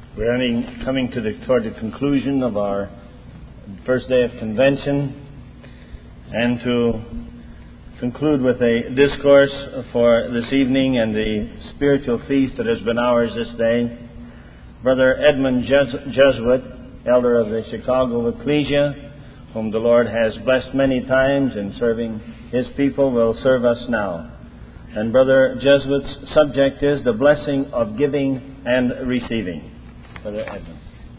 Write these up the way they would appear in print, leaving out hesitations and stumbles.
We're coming toward the conclusion of our first day of convention, and to conclude with a discourse for this evening and the spiritual feast that has been ours this day. Brother Edmund Jesuit, elder of the Chicago Ecclesia, whom the Lord has blessed many times in serving His people, will serve us now. And Brother Jesuit's subject is the blessing of giving and receiving. Brother Edmund.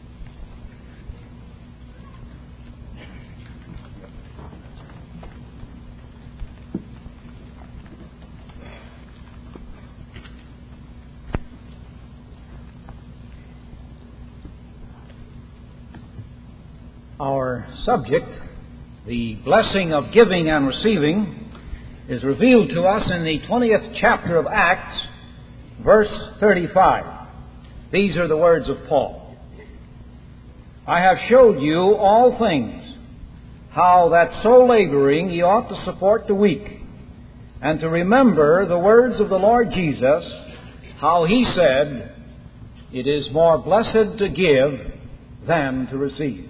Our subject, the blessing of giving and receiving, is revealed to us in the 20th chapter of Acts, verse 35. These are the words of Paul. I have showed you all things, how that so laboring ye ought to support the weak, and to remember the words of the Lord Jesus, how He said, it is more blessed to give than to receive.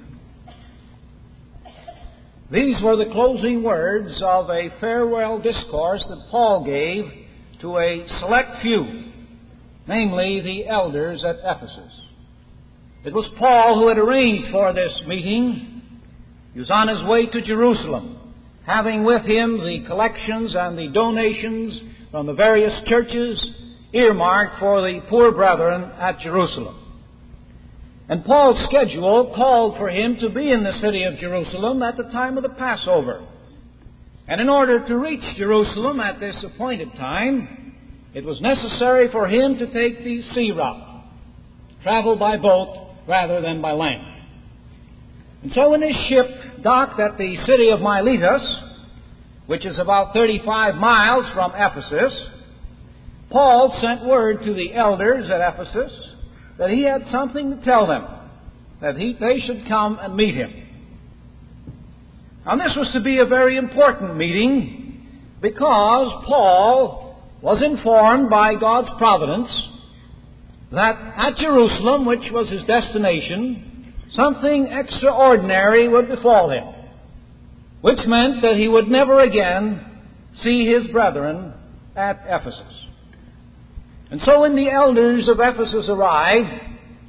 These were the closing words of a farewell discourse that Paul gave to a select few, namely the elders at Ephesus. It was Paul who had arranged for this meeting. He was on his way to Jerusalem, having with him the collections and the donations from the various churches earmarked for the poor brethren at Jerusalem. And Paul's schedule called for him to be in the city of Jerusalem at the time of the Passover. And in order to reach Jerusalem at this appointed time, it was necessary for him to take the sea route, travel by boat rather than by land. And so when his ship docked at the city of Miletus, which is about 35 miles from Ephesus, Paul sent word to the elders at Ephesus that he had something to tell them, that they should come and meet him. Now this was to be a very important meeting because Paul was informed by God's providence that at Jerusalem, which was his destination, something extraordinary would befall him, which meant that he would never again see his brethren at Ephesus. And so when the elders of Ephesus arrived,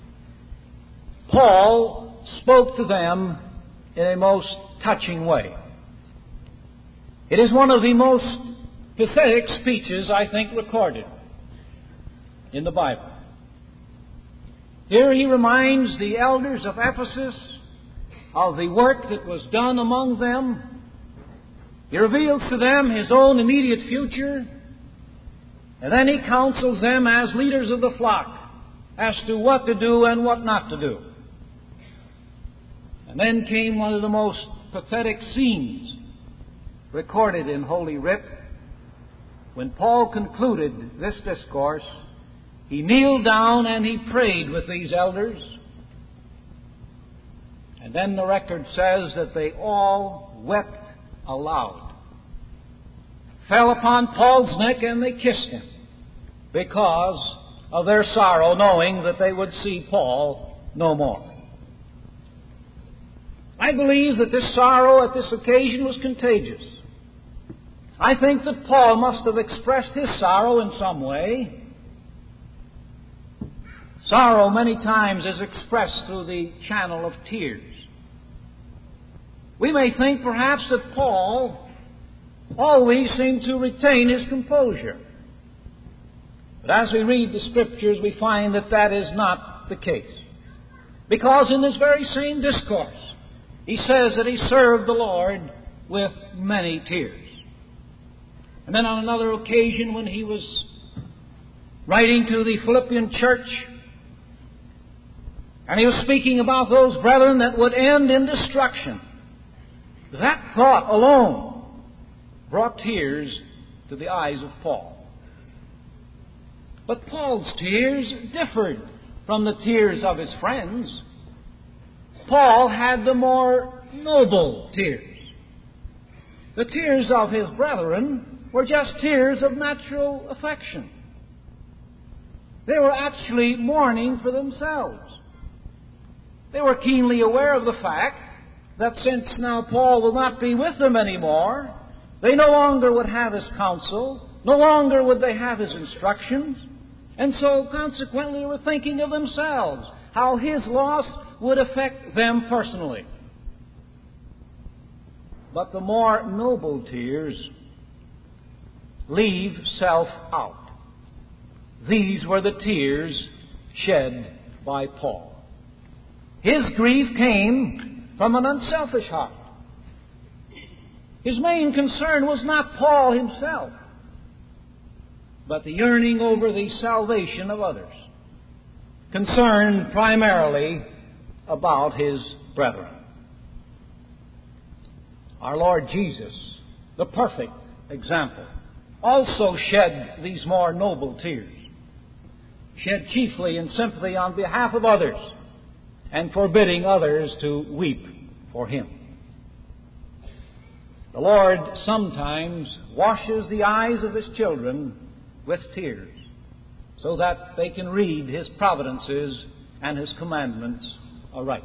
Paul spoke to them in a most touching way. It is one of the most pathetic speeches, I think, recorded in the Bible. Here he reminds the elders of Ephesus of the work that was done among them. He reveals to them his own immediate future, and then he counsels them as leaders of the flock as to what to do and what not to do. And then came one of the most pathetic scenes recorded in Holy Writ. When Paul concluded this discourse, he kneeled down and he prayed with these elders. And then the record says that they all wept aloud, fell upon Paul's neck and they kissed him because of their sorrow, knowing that they would see Paul no more. I believe that this sorrow at this occasion was contagious. I think that Paul must have expressed his sorrow in some way. Sorrow many times is expressed through the channel of tears. We may think perhaps that Paul always seemed to retain his composure. But as we read the Scriptures, we find that that is not the case. Because in this very same discourse, he says that he served the Lord with many tears. And then on another occasion when he was writing to the Philippian church, and he was speaking about those brethren that would end in destruction, that thought alone brought tears to the eyes of Paul. But Paul's tears differed from the tears of his friends. Paul had the more noble tears. The tears of his brethren were just tears of natural affection. They were actually mourning for themselves. They were keenly aware of the fact that since now Paul will not be with them anymore, they no longer would have his counsel, no longer would they have his instructions, and so consequently they were thinking of themselves, how his loss would affect them personally. But the more noble tears leave self out. These were the tears shed by Paul. His grief came from an unselfish heart. His main concern was not Paul himself, but the yearning over the salvation of others, concerned primarily about his brethren. Our Lord Jesus, the perfect example, also shed these more noble tears, shed chiefly in sympathy on behalf of others and forbidding others to weep for him. The Lord sometimes washes the eyes of His children with tears so that they can read His providences and His commandments aright.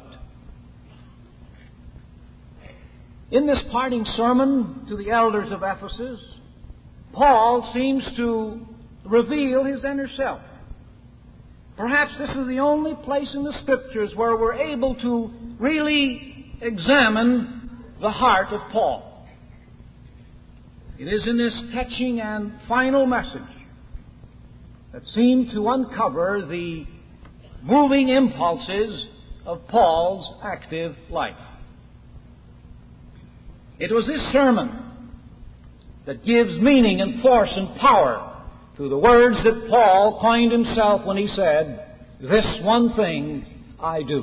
In this parting sermon to the elders of Ephesus, Paul seems to reveal his inner self. Perhaps this is the only place in the Scriptures where we're able to really examine the heart of Paul. It is in this touching and final message that seemed to uncover the moving impulses of Paul's active life. It was this sermon that gives meaning and force and power to the words that Paul coined himself when he said, "This one thing I do."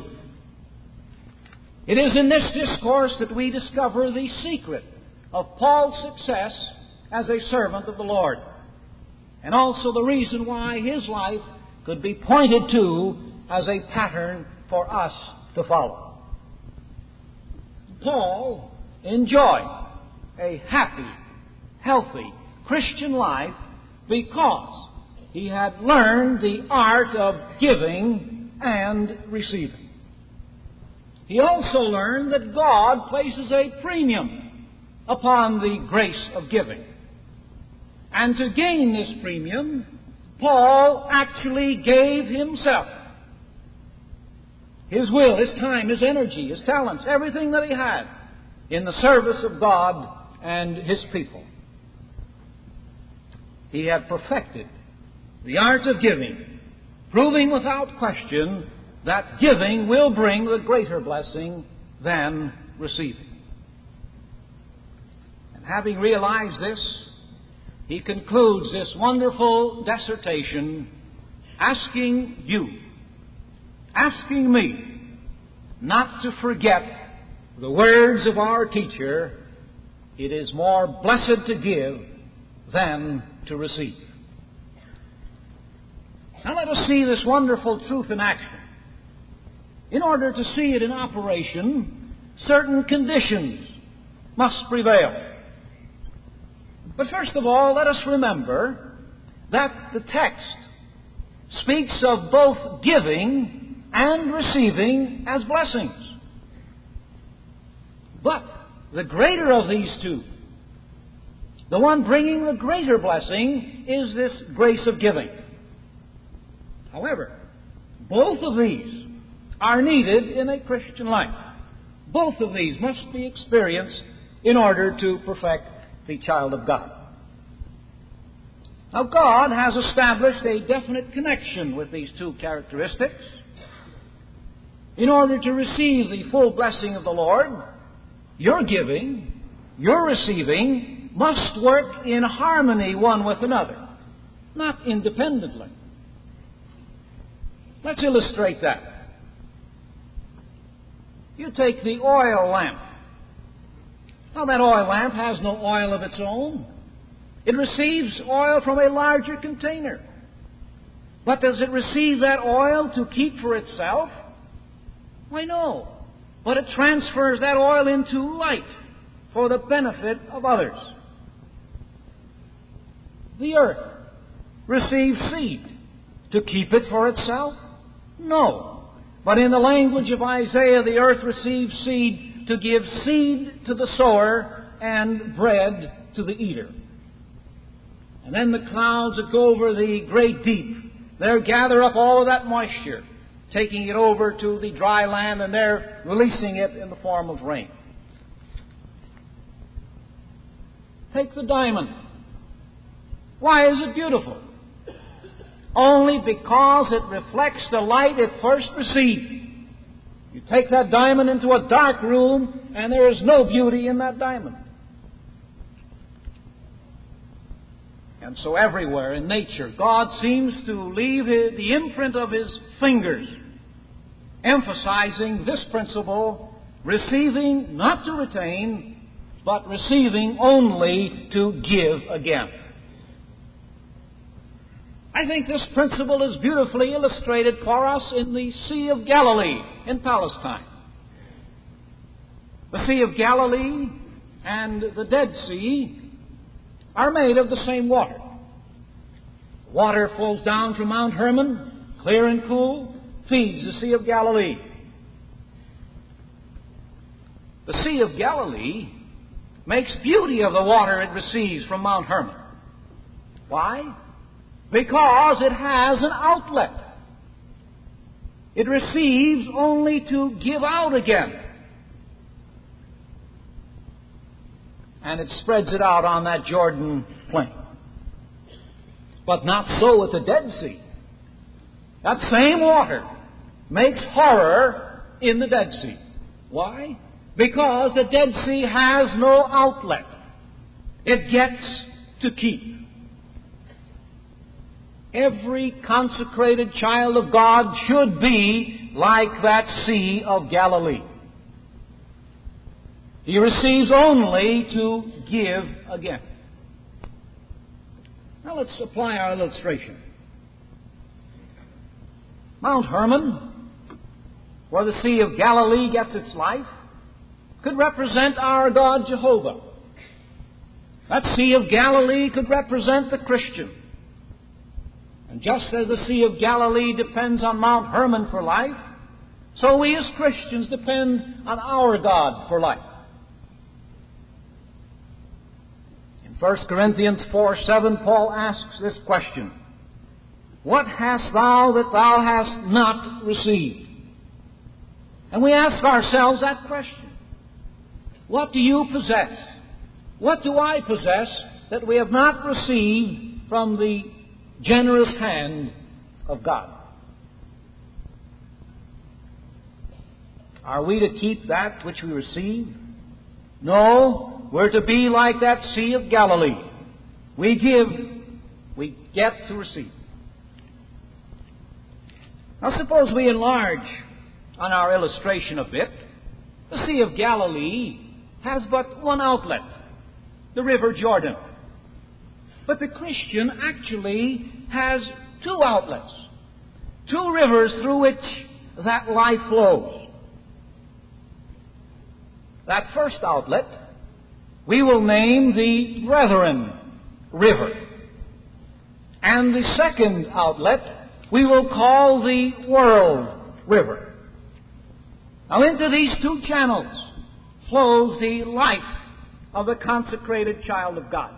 It is in this discourse that we discover the secret of Paul's success as a servant of the Lord, and also the reason why his life could be pointed to as a pattern for us to follow. Paul enjoyed a happy, healthy Christian life because he had learned the art of giving and receiving. He also learned that God places a premium upon the grace of giving. And to gain this premium, Paul actually gave himself. His will, his time, his energy, his talents, everything that he had in the service of God and His people. He had perfected the art of giving, proving without question that giving will bring the greater blessing than receiving. And having realized this, he concludes this wonderful dissertation asking you, asking me, not to forget the words of our teacher, "It is more blessed to give than to receive." Now let us see this wonderful truth in action. In order to see it in operation, certain conditions must prevail. But first of all, let us remember that the text speaks of both giving and receiving as blessings. But the greater of these two, the one bringing the greater blessing, is this grace of giving. However, both of these are needed in a Christian life. Both of these must be experienced in order to perfect the child of God. Now, God has established a definite connection with these two characteristics. In order to receive the full blessing of the Lord, your giving, your receiving, must work in harmony one with another, not independently. Let's illustrate that. You take the oil lamp. Now, that oil lamp has no oil of its own. It receives oil from a larger container. But does it receive that oil to keep for itself? Why, no. But it transfers that oil into light for the benefit of others. The earth receives seed to keep it for itself? No. But in the language of Isaiah, the earth receives seed to give seed to the sower and bread to the eater. And then the clouds that go over the great deep, they gather up all of that moisture, taking it over to the dry land, and they're releasing it in the form of rain. Take the diamond. Why is it beautiful? Only because it reflects the light it first received. You take that diamond into a dark room, and there is no beauty in that diamond. And so everywhere in nature, God seems to leave the imprint of His fingers, emphasizing this principle, receiving not to retain, but receiving only to give again. I think this principle is beautifully illustrated for us in the Sea of Galilee in Palestine. The Sea of Galilee and the Dead Sea are made of the same water. Water flows down from Mount Hermon, clear and cool, feeds the Sea of Galilee. The Sea of Galilee makes beauty of the water it receives from Mount Hermon. Why? Because it has an outlet. It receives only to give out again. And it spreads it out on that Jordan plain. But not so with the Dead Sea. That same water makes horror in the Dead Sea. Why? Because the Dead Sea has no outlet. It gets to keep. Every consecrated child of God should be like that Sea of Galilee. He receives only to give again. Now let's apply our illustration. Mount Hermon, where the Sea of Galilee gets its life, could represent our God Jehovah. That Sea of Galilee could represent the Christian. And just as the Sea of Galilee depends on Mount Hermon for life, so we as Christians depend on our God for life. In 1 Corinthians 4:7, Paul asks this question: What hast thou that thou hast not received? And we ask ourselves that question. What do you possess? What do I possess that we have not received from the generous hand of God? Are we to keep that which we receive? No, we're to be like that Sea of Galilee. We give, we get to receive. Now suppose we enlarge on our illustration a bit. The Sea of Galilee has but one outlet, the River Jordan. But the Christian actually has two outlets, two rivers through which that life flows. That first outlet we will name the Brethren River. And the second outlet we will call the World River. Now into these two channels flows the life of the consecrated child of God.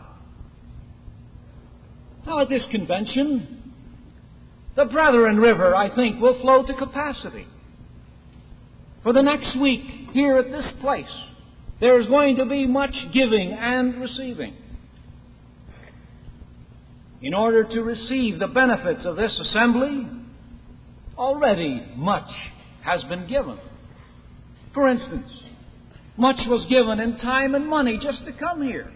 Now at this convention, the Brethren River, I think, will flow to capacity. For the next week, here at this place, there is going to be much giving and receiving. In order to receive the benefits of this assembly, already much has been given. For instance, much was given in time and money just to come here.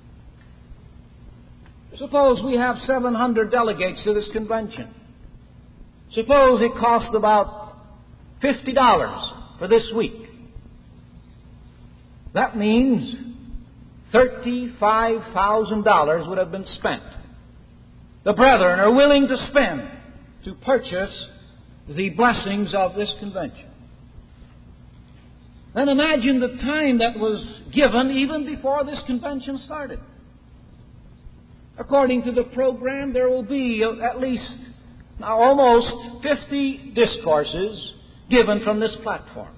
Suppose we have 700 delegates to this convention. Suppose it cost about $50 for this week. That means $35,000 would have been spent. The brethren are willing to spend to purchase the blessings of this convention. Then imagine the time that was given even before this convention started. According to the program, there will be at least almost 50 discourses given from this platform.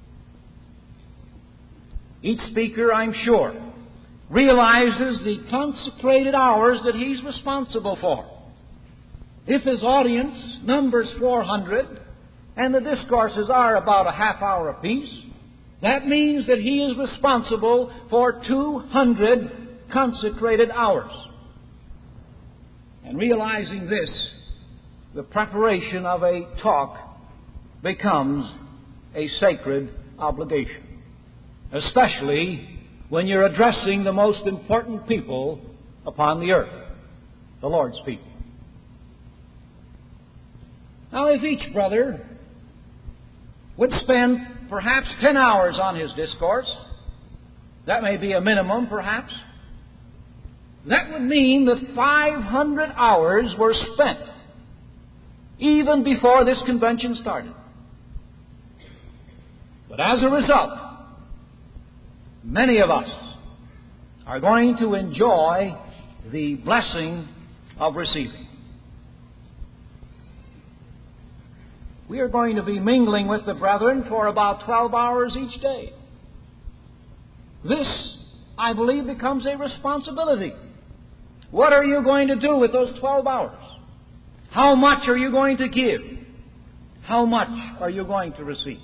Each speaker, I'm sure, realizes the consecrated hours that he's responsible for. If his audience numbers 400 and the discourses are about a half hour apiece, that means that he is responsible for 200 consecrated hours. And realizing this, the preparation of a talk becomes a sacred obligation, especially when you're addressing the most important people upon the earth, the Lord's people. Now, if each brother would spend perhaps 10 hours on his discourse, that may be a minimum perhaps, that would mean that 500 hours were spent even before this convention started. But as a result, many of us are going to enjoy the blessing of receiving. We are going to be mingling with the brethren for about 12 hours each day. This, I believe, becomes a responsibility. What are you going to do with those 12 hours? How much are you going to give? How much are you going to receive?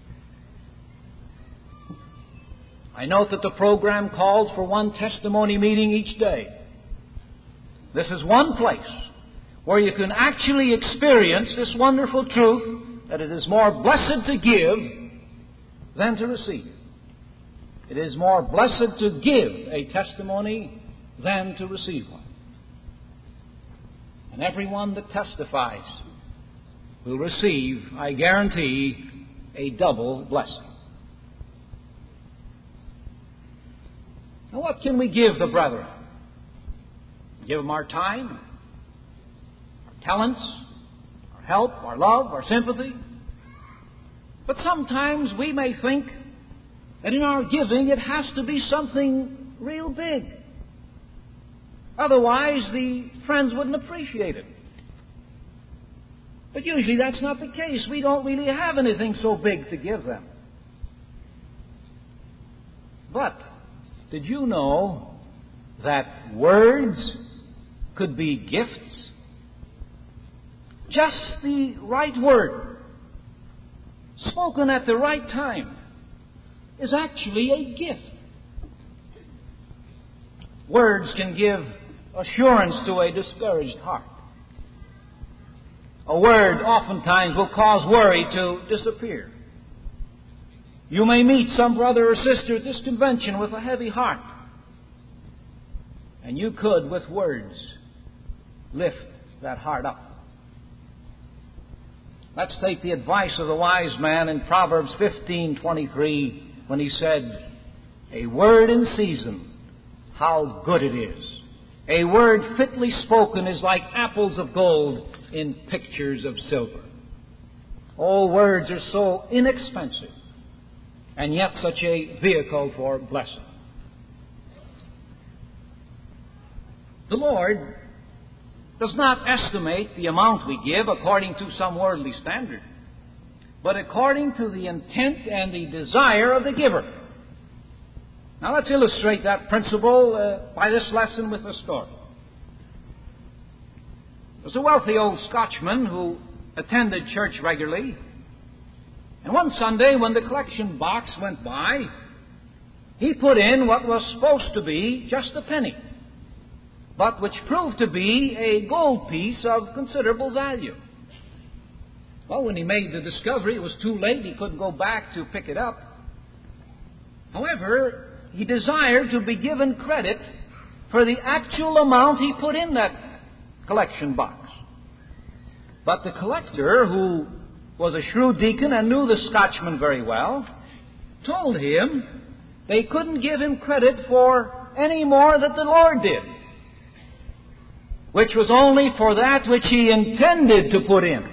I note that the program calls for one testimony meeting each day. This is one place where you can actually experience this wonderful truth that it is more blessed to give than to receive. It is more blessed to give a testimony than to receive one. And everyone that testifies will receive, I guarantee, a double blessing. Now, what can we give the brethren? Give them our time, our talents, our help, our love, our sympathy. But sometimes we may think that in our giving it has to be something real big. Otherwise, the friends wouldn't appreciate it. But usually that's not the case. We don't really have anything so big to give them. But did you know that words could be gifts? Just the right word, spoken at the right time, is actually a gift. Words can give assurance to a discouraged heart. A word oftentimes will cause worry to disappear. You may meet some brother or sister at this convention with a heavy heart, and you could, with words, lift that heart up. Let's take the advice of the wise man in Proverbs 15:23 when he said, "A word in season, how good it is. A word fitly spoken is like apples of gold in pictures of silver." All words are so inexpensive, and yet such a vehicle for blessing. The Lord does not estimate the amount we give according to some worldly standard, but according to the intent and the desire of the giver. Now let's illustrate that principle by this lesson with a story. There's a wealthy old Scotchman who attended church regularly, and one Sunday when the collection box went by, he put in what was supposed to be just a penny, but which proved to be a gold piece of considerable value. Well, when he made the discovery, it was too late. He couldn't go back to pick it up. However, he desired to be given credit for the actual amount he put in that collection box. But the collector, who was a shrewd deacon and knew the Scotchman very well, told him they couldn't give him credit for any more that the Lord did, which was only for that which he intended to put in.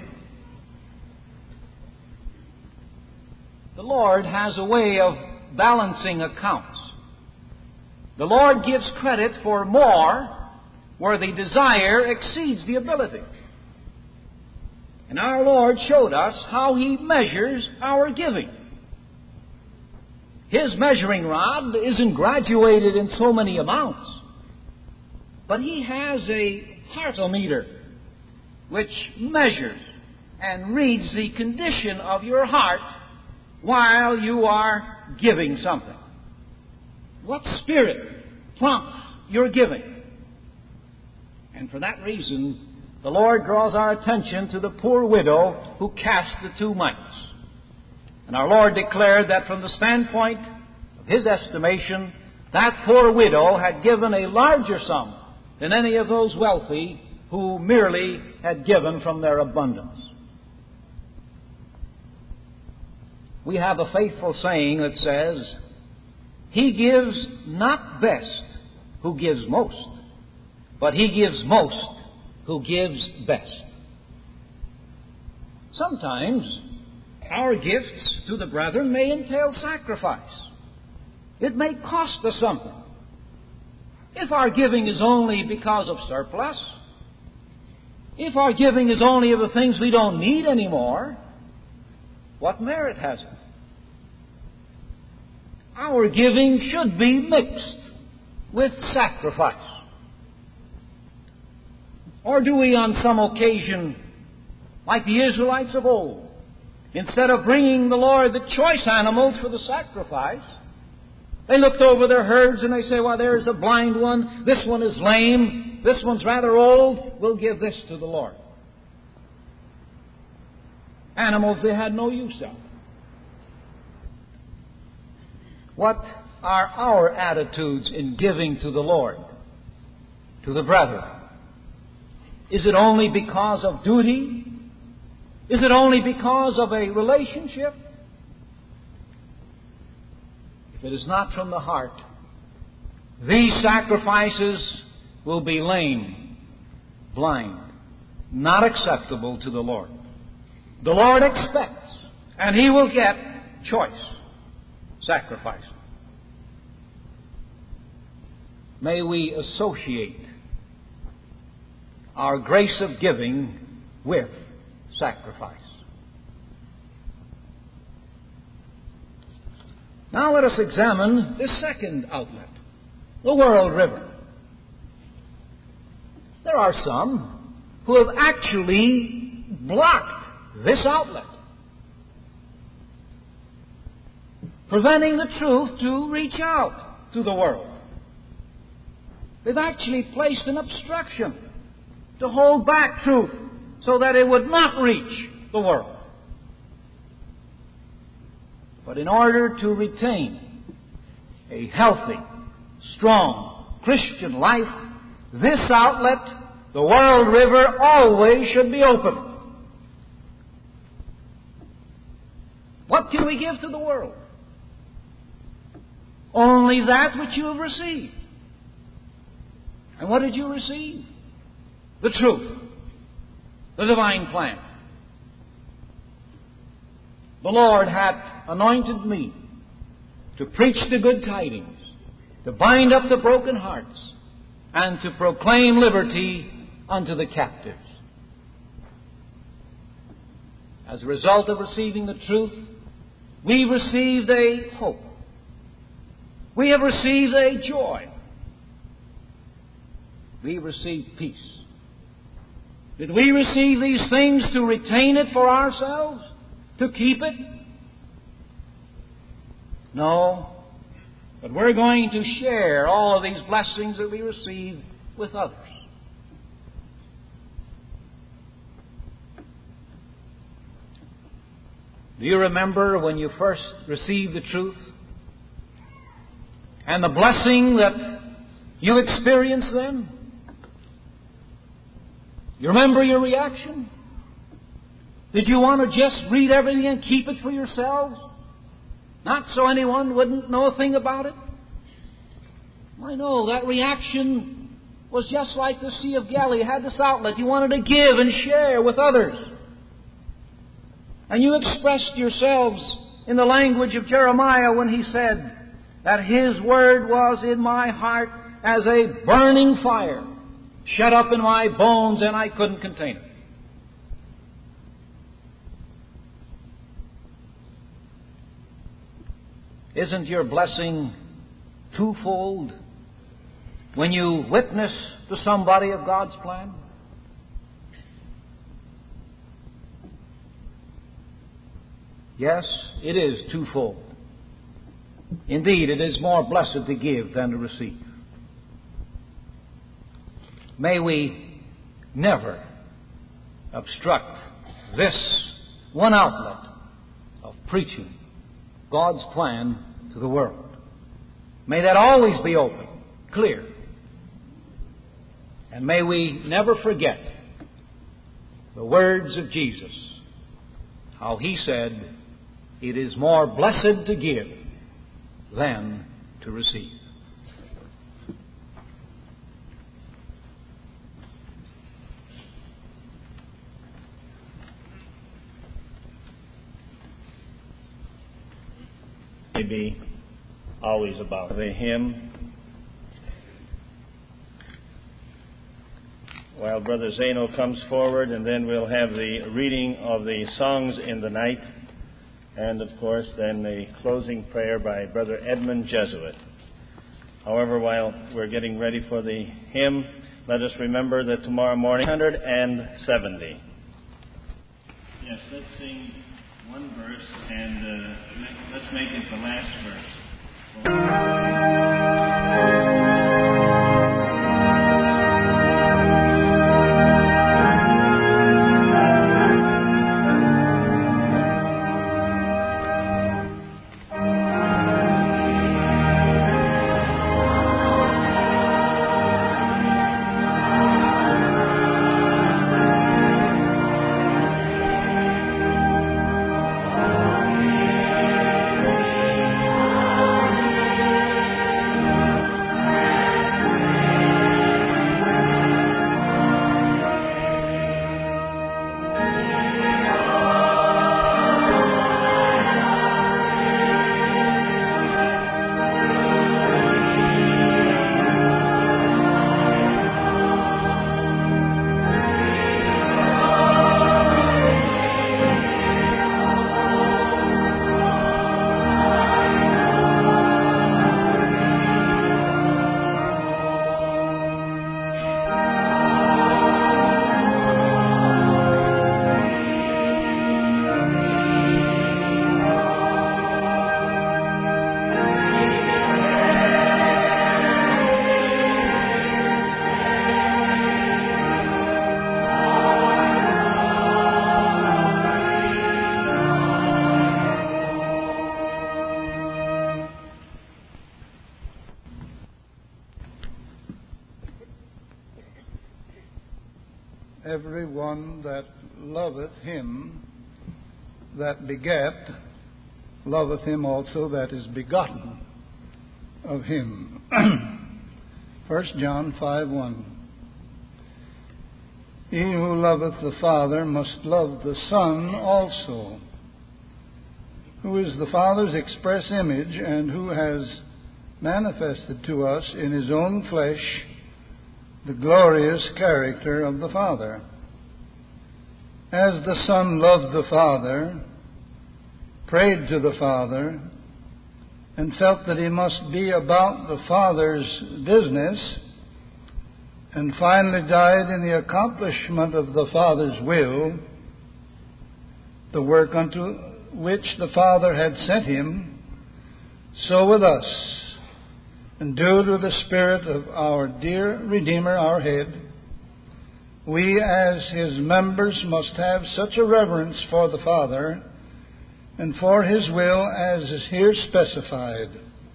The Lord has a way of balancing accounts. The Lord gives credit for more where the desire exceeds the ability. And our Lord showed us how He measures our giving. His measuring rod isn't graduated in so many amounts, but He has a heartometer which measures and reads the condition of your heart while you are giving something. What spirit prompts your giving? And for that reason, the Lord draws our attention to the poor widow who cast the 2 mites. And our Lord declared that from the standpoint of His estimation, that poor widow had given a larger sum than any of those wealthy who merely had given from their abundance. We have a faithful saying that says, "He gives not best who gives most, but he gives most who gives best." Sometimes our gifts to the brethren may entail sacrifice. It may cost us something. If our giving is only because of surplus, if our giving is only of the things we don't need anymore, what merit has it? Our giving should be mixed with sacrifice. Or do we on some occasion, like the Israelites of old, instead of bringing the Lord the choice animals for the sacrifice, they looked over their herds and they say, "Well, there's a blind one, this one is lame, this one's rather old, we'll give this to the Lord." Animals they had no use of. What are our attitudes in giving to the Lord, to the brethren? Is it only because of duty? Is it only because of a relationship? If it is not from the heart, these sacrifices will be lame, blind, not acceptable to the Lord. The Lord expects, and He will get choice sacrifice. May we associate our grace of giving with sacrifice. Now let us examine this second outlet, the World River. There are some who have actually blocked this outlet, preventing the truth to reach out to the world. They've actually placed an obstruction to hold back truth so that it would not reach the world. But in order to retain a healthy, strong Christian life, this outlet, the World River, always should be open. What can we give to the world? Only that which you have received. And what did you receive? The truth, the divine plan. The Lord hath anointed me to preach the good tidings, to bind up the broken hearts, and to proclaim liberty unto the captives. As a result of receiving the truth, we received a hope. We have received a joy. We received peace. Did we receive these things to retain it for ourselves? To keep it? No. But we're going to share all of these blessings that we receive with others. Do you remember when you first received the truth? And the blessing that you experienced then? You remember your reaction? Did you want to just read everything and keep it for yourselves? Not so anyone wouldn't know a thing about it? I know that reaction was just like the Sea of Galilee. You had this outlet. You wanted to give and share with others. And you expressed yourselves in the language of Jeremiah when he said that His word was in my heart as a burning fire, shut up in my bones, and I couldn't contain it. Isn't your blessing twofold when you witness to somebody of God's plan? Yes, it is twofold. Indeed, it is more blessed to give than to receive. May we never obstruct this one outlet of preaching God's plan to the world. May that always be open, clear. And may we never forget the words of Jesus, how He said, "It is more blessed to give than to receive." Be always about the hymn. While Brother Zeno comes forward, and then we'll have the reading of the songs in the night, and of course then the closing prayer by Brother Edmund Jesuit. However, while we're getting ready for the hymn, let us remember that tomorrow morning, 170. Yes, let's sing one verse, and let's make it the last verse. Everyone that loveth him that begat, loveth him also that is begotten of him. 1 John 5:1. He who loveth the Father must love the Son also, who is the Father's express image, and who has manifested to us in his own flesh the glorious character of the Father. As the Son loved the Father, prayed to the Father, and felt that he must be about the Father's business, and finally died in the accomplishment of the Father's will, the work unto which the Father had sent him, so with us, endued with the Spirit of our dear Redeemer, our Head, we as His members must have such a reverence for the Father and for His will as is here specified.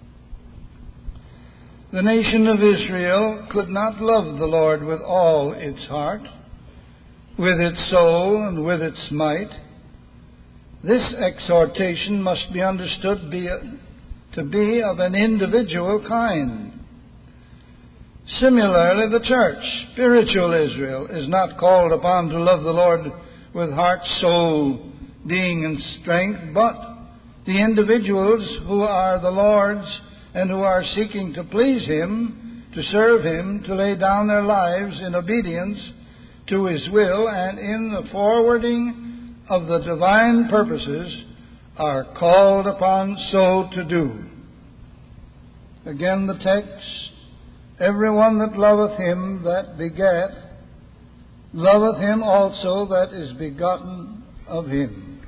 The nation of Israel could not love the Lord with all its heart, with its soul, and with its might. This exhortation must be understood to be of an individual kind. Similarly, the church, spiritual Israel, is not called upon to love the Lord with heart, soul, being, and strength, but the individuals who are the Lord's and who are seeking to please Him, to serve Him, to lay down their lives in obedience to His will and in the forwarding of the divine purposes are called upon so to do. Again the text, everyone that loveth him that begat, loveth him also that is begotten of him.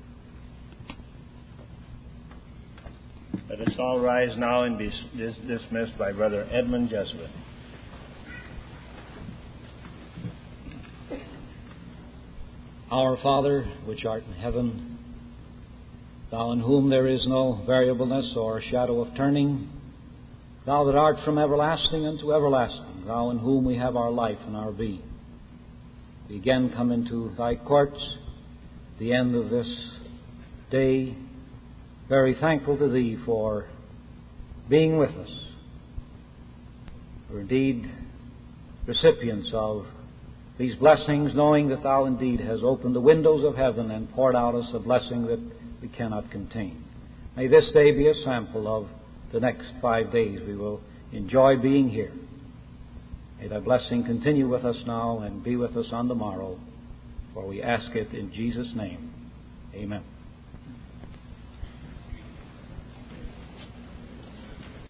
Let us all rise now and be dismissed by Brother Edmund Jesuit. Our Father, which art in heaven, Thou in whom there is no variableness or shadow of turning, Thou that art from everlasting unto everlasting, Thou in whom we have our life and our being. We again come into Thy courts, the end of this day, very thankful to Thee for being with us. We're indeed recipients of these blessings, knowing that Thou indeed has opened the windows of heaven and poured out us a blessing that we cannot contain. May this day be a sample of the next 5 days we will enjoy being here. May Thy blessing continue with us now and be with us on the morrow, for we ask it in Jesus' name. Amen.